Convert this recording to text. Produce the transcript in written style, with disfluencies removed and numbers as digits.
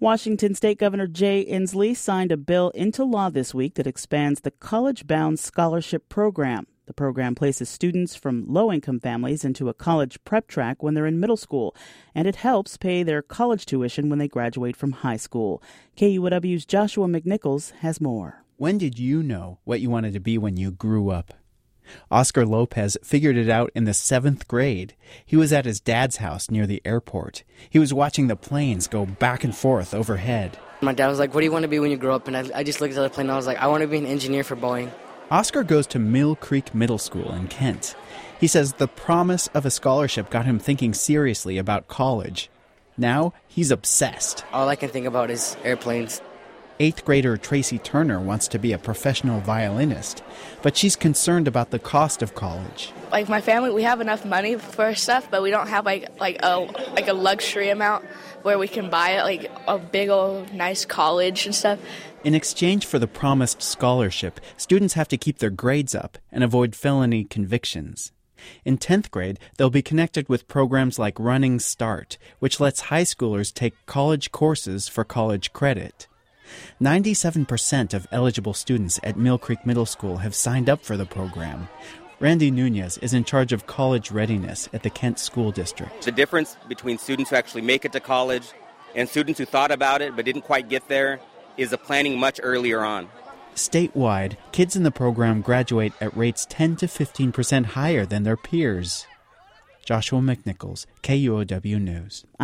Washington State Governor Jay Inslee signed a bill into law this week that expands the College-Bound Scholarship Program. The program places students from low-income families into a college prep track when they're in middle school, and it helps pay their college tuition when they graduate from high school. KUOW's Joshua McNichols has more. When did you know what you wanted to be when you grew up? Oscar Lopez figured it out in the 7th grade. He was at his dad's house near the airport. He was watching the planes go back and forth overhead. My dad was like, "What do you want to be when you grow up?" And I just looked at the plane and I was like, "I want to be an engineer for Boeing." Oscar goes to Mill Creek Middle School in Kent. He says the promise of a scholarship got him thinking seriously about college. Now he's obsessed. All I can think about is airplanes. 8th grader Tracy Turner wants to be a professional violinist, but she's concerned about the cost of college. Like my family, we have enough money for stuff, but we don't have like a luxury amount where we can buy like a big old nice college and stuff. In exchange for the promised scholarship, students have to keep their grades up and avoid felony convictions. In 10th grade, they'll be connected with programs like Running Start, which lets high schoolers take college courses for college credit. 97% of eligible students at Mill Creek Middle School have signed up for the program. Randy Nunez is in charge of college readiness at the Kent School District. The difference between students who actually make it to college and students who thought about it but didn't quite get there is the planning much earlier on. Statewide, kids in the program graduate at rates 10 to 15% higher than their peers. Joshua McNichols, KUOW News.